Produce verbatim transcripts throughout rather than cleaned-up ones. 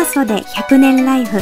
そでひゃくねんライフ。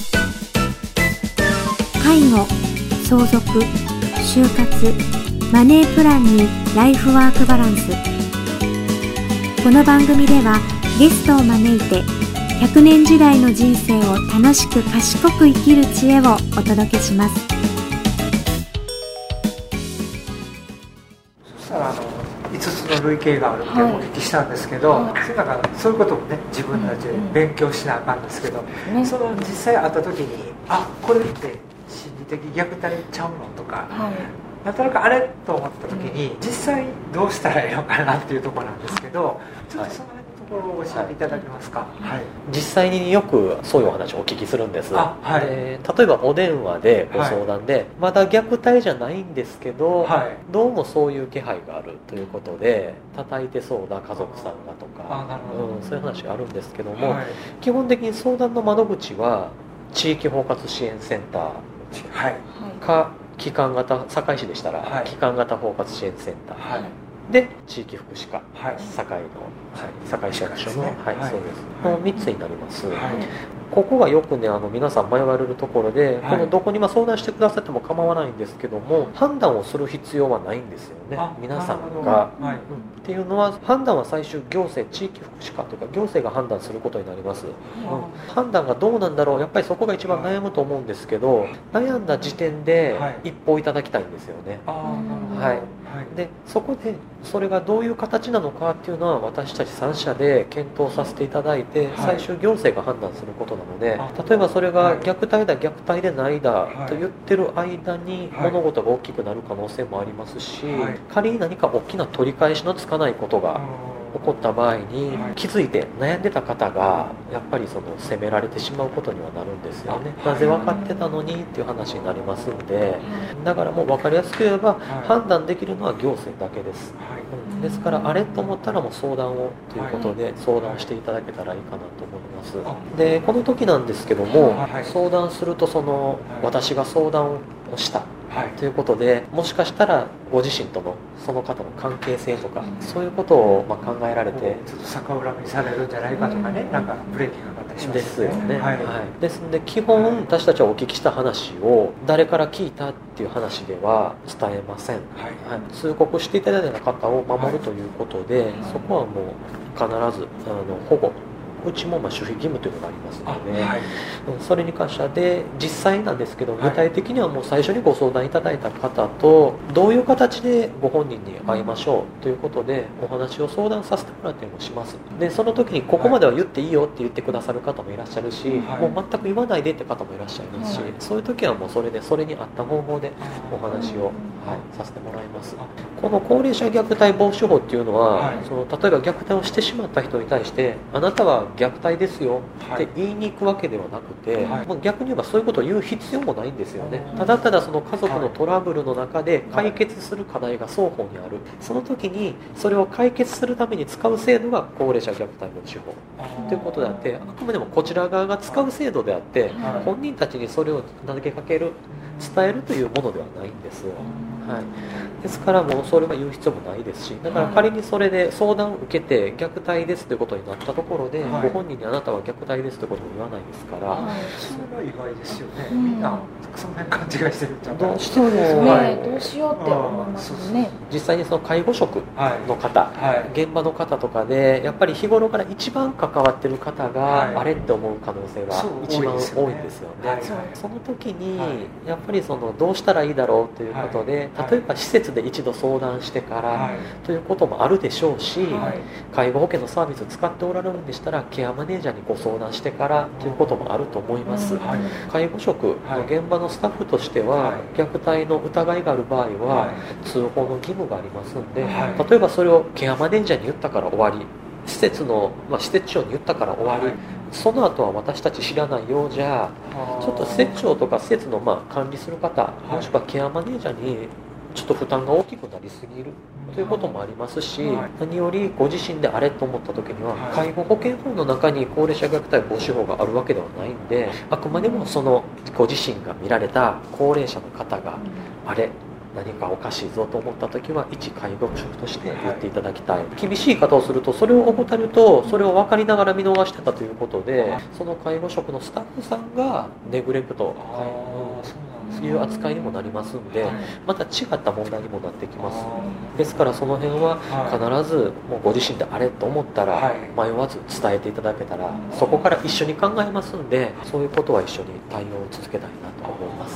介護、相続、就活、マネープランにライフワークバランス。この番組ではゲストを招いてひゃくねん時代の人生を楽しく賢く生きる知恵をお届けします。 そしたらあのいつつの類型があるってお聞きしたんですけど、はい、それなんかそういうこともね自分たちで勉強しなあかんですけど、うんうん、その実際会った時にあこれって心理的虐待ちゃうのとか、はい、なんとなくあれと思った時に、うん、実際どうしたらいいのかなっていうところなんですけど、ちょっとその辺のところを教えていただけますか。はいはい、 実際によくそういうお話をお聞きするんです。はい、で例えばお電話でご相談で、はい、まだ虐待じゃないんですけど、はい、どうもそういう気配があるということで叩いてそうな家族さんがとか、うん、そういう話があるんですけども、はい、基本的に相談の窓口は地域包括支援センター、はい、か機関型、堺市でしたら、はい、機関型包括支援センター、はい、で地域福祉課、はい、堺の、はい、堺市役所の、はい、はい、そうです、はい、のみっつになります。はい、ここがよくねあの皆さん迷われるところで、はい、このどこにま相談してくださっても構わないんですけども、判断をする必要はないんですよね、皆さんが、はい、うん、っていうのは判断は最終行政地域福祉課というか行政が判断することになります。うん、判断がどうなんだろう、やっぱりそこが一番悩むと思うんですけど、悩んだ時点で一報いただきたいんですよね。はい、でそこでそれがどういう形なのかっていうのは私たちさん社で検討させていただいて、最終行政が判断することなので、例えばそれが虐待だ虐待でないだと言ってる間に物事が大きくなる可能性もありますし、仮に何か大きな取り返しのつかないことが起こった場合に気づいて悩んでた方がやっぱりその責められてしまうことにはなるんですよね。なぜ分かってたのにっていう話になりますので、だからもう分かりやすく言えば判断できるのは行政だけです。うん、ですからあれと思ったらもう相談をということで相談をしていただけたらいいかなと思います。でこの時なんですけども、相談するとその私が相談をしたということで、もしかしたらご自身とのその方の関係性とか、そういうことをまあ考えられてちょっと逆恨みされるんじゃないかとかね、なんかブレーキがかかったりしますですよね。 はい、 はい、ですので基本私たちはお聞きした話を誰から聞いたっていう話では伝えません。はいはい、通告していただいた方を守るということで、はい、そこはもう必ずあの保護、うちもまあ守秘義務というのがありますので、はい、それに関してはで実際なんですけど、具体的にはもう最初にご相談いただいた方とどういう形でご本人に会いましょうということでお話を相談させてもらったりもします。でその時にここまでは言っていいよって言ってくださる方もいらっしゃるし、はい、もう全く言わないでって方もいらっしゃいますし、はい、そういう時はもうそれでそれに合った方法でお話を、はい、させてもらいます。この高齢者虐待防止法っていうのは、はい、その例えば虐待をしてしまった人に対してあなたは虐待ですよって言いに行くわけではなくて、はい、まあ、逆に言えばそういうことを言う必要もないんですよね。ただただその家族のトラブルの中で解決する課題が双方にある、その時にそれを解決するために使う制度が高齢者虐待防止法ということであって、あくまでもこちら側が使う制度であって、本人たちにそれを投げかける、伝えるというものではないんですよ。はい、ですからもうそれは言う必要もないですし、だから仮にそれで相談を受けて虐待ですということになったところで、はい、ご本人にあなたは虐待ですということも言わないですから、はい、 それは意外ですよね。みんなその辺勘違いしてるんじゃないどうしても、 はい、どうしようって思いますね。 実際にその介護職の方、はいはい、現場の方とかでやっぱり日頃から一番関わってる方が、はい、あれって思う可能性が一番多いんですよね。はい、その時に、はい、やっぱりそのどうしたらいいだろうということで、はい、例えば施設で一度相談してから、はい、ということもあるでしょうし、はい、介護保険のサービスを使っておられるんでしたらケアマネージャーにご相談してからということもあると思います。はい、介護職の現場のスタッフとしては、はい、虐待の疑いがある場合は、はい、通報の義務がありますので、はい、例えばそれをケアマネージャーに言ったから終わり、施設の、まあ、施設長に言ったから終わり、はい、その後は私たち知らないようじゃちょっと施設長とか施設のまあ管理する方、もしくはケアマネージャーにちょっと負担が大きくなりすぎるということもありますし、はい、何よりご自身であれと思った時には、はい、介護保険法の中に高齢者虐待防止法があるわけではないんで、あくまでもそのご自身が見られた高齢者の方があれ何かおかしいぞと思った時は一介護職として言っていただきたい。厳しい言い方をすると、それを怠るとそれを分かりながら見逃してたということで、その介護職のスタッフさんがネグレクトという扱いにもなりますんで、また違った問題にもなってきます。ですからその辺は必ずもうご自身であれと思ったら迷わず伝えていただけたら、そこから一緒に考えますんで、そういうことは一緒に対応を続けたいなと思います。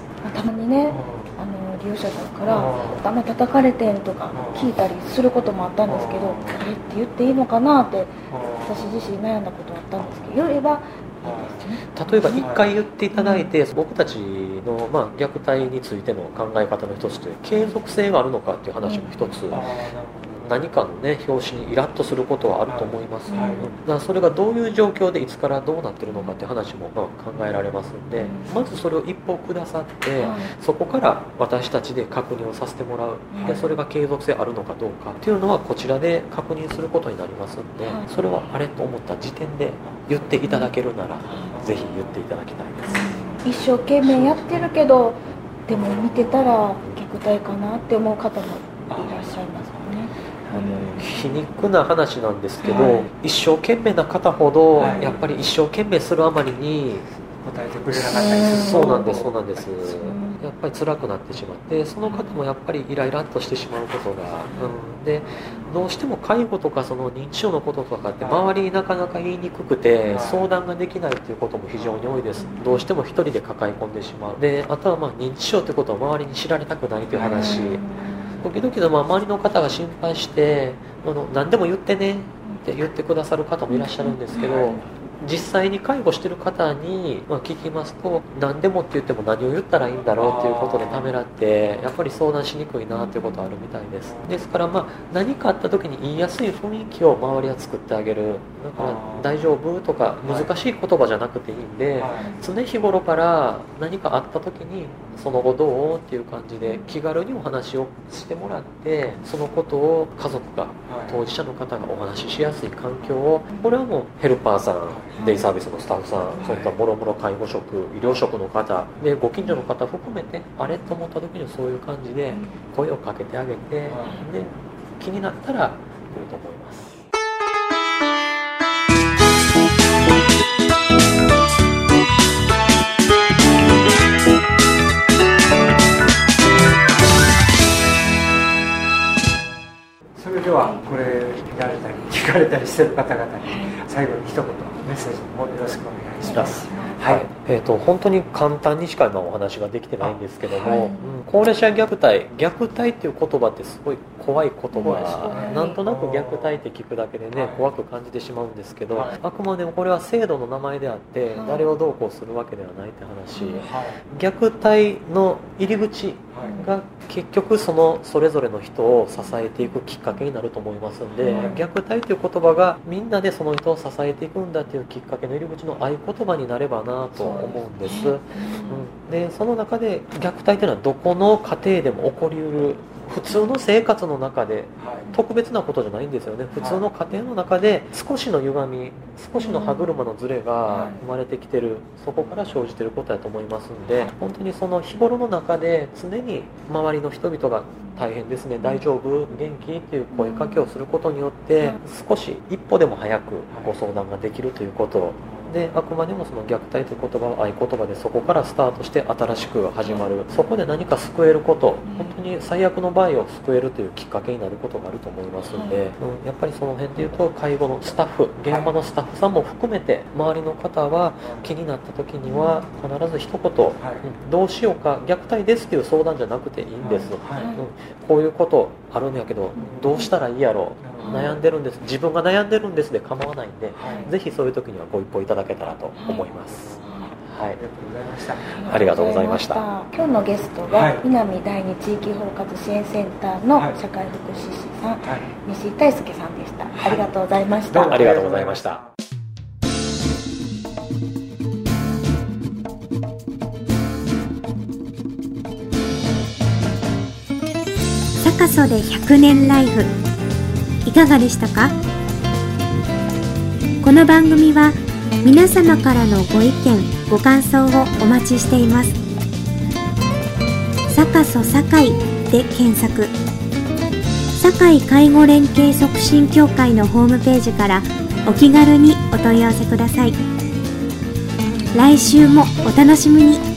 たまにね、あの利用者さんから頭叩かれてんとか聞いたりすることもあったんですけど、あれって言っていいのかなって私自身悩んだことはあったんですけど、言えば例えばいっかい言っていただいて、僕たちのまあ虐待についての考え方の一つという継続性があるのかっていう話も一つ、何かのね表紙にイラッとすることはあると思います、はい、だからそれがどういう状況でいつからどうなってるのかっていう話もまあ考えられますので、まずそれを一歩くださって、はい、そこから私たちで確認をさせてもらう、でそれが継続性あるのかどうかっていうのはこちらで確認することになりますので、はい、それはあれと思った時点で言っていただけるなら、ぜひ言っていただきたいです。一生懸命やってるけど、でも見てたら虐待かなって思う方もいらっしゃいますよね。 あの皮肉な話なんですけど、はい、一生懸命な方ほど、はい、やっぱり一生懸命するあまりに答えてくれなかったりする。 そうなんですそうなんです。やっぱり辛くなってしまって、その方もやっぱりイライラっとしてしまうことが、うん、でどうしても介護とかその認知症のこととかって周りになかなか言いにくくて相談ができないということも非常に多いです。どうしても一人で抱え込んでしまう。であとはまあ認知症ということを周りに知られたくないという話、時々まあ周りの方が心配してあの何でも言ってねって言ってくださる方もいらっしゃるんですけど、実際に介護してる方に聞きますと、何でもって言っても何を言ったらいいんだろうっていうことでためらってやっぱり相談しにくいなっていうことはあるみたいです。ですからまあ何かあった時に言いやすい雰囲気を周りは作ってあげる。だから大丈夫とか難しい言葉じゃなくていいんで、常日頃から何かあった時にその後どうっていう感じで気軽にお話をしてもらって、そのことを家族が当事者の方がお話ししやすい環境を、これはもうヘルパーさん、デイサービスのスタッフさん、そういったもろもろ介護職、医療職の方でご近所の方含めて、あれと思った時にそういう感じで声をかけてあげて、で気になったら来ると思います。 それではこれ見られたり聞かれたりしてる方々に最後に一言メッセージもよろしくお願いします。 はい、えーと、本当に簡単にしか今お話ができてないんですけども、はい、うん、高齢者虐待、虐待っていう言葉ってすごい怖い言葉、ね、なんとなく虐待って聞くだけでね、怖く感じてしまうんですけど、はい、あくまでもこれは制度の名前であって、はい、誰をどうこうするわけではないって話、はい、虐待の入り口が結局そのそれぞれの人を支えていくきっかけになると思いますので、はい、虐待という言葉がみんなでその人を支えていくんだっていうきっかけの入り口の合言葉になればなと思うんです。うん、でその中で虐待というのはどこの家庭でも起こりうる普通の生活の中で特別なことじゃないんですよね。普通の家庭の中で少しの歪み、少しの歯車のズレが生まれてきてる、そこから生じてることだと思いますんで、本当にその日頃の中で常に周りの人々が大変ですね、大丈夫、元気っていう声かけをすることによって少し一歩でも早くご相談ができるということで、あくまでもその虐待という言葉は合言葉で、そこからスタートして新しく始まる、そこで何か救えること、本当に最悪の場合を救えるというきっかけになることがあると思いますので、うん、やっぱりその辺でいうと介護のスタッフ、現場のスタッフさんも含めて周りの方は気になった時には必ず一言、うん、どうしようか、虐待ですという相談じゃなくていいんです、はい、うん、こういうことあるんやけどどうしたらいいやろう、悩んでるんです、自分が悩んでるんですで構わないんで、はい、ぜひそういう時にはご一報いただけたらと思います。はい、ありがとうございました。 今日のゲストは、はい、南第二地域包括支援センターの社会福祉士さん、はい、西井大輔さんでした。ありがとうございました。 ありがとうございました。 坂曽でひゃくねんライフいかがでしたか？この番組は皆様からのご意見ご感想をお待ちしています。坂かそ堺で検索。堺介護連携促進協会のホームページからお気軽にお問い合わせください。来週もお楽しみに。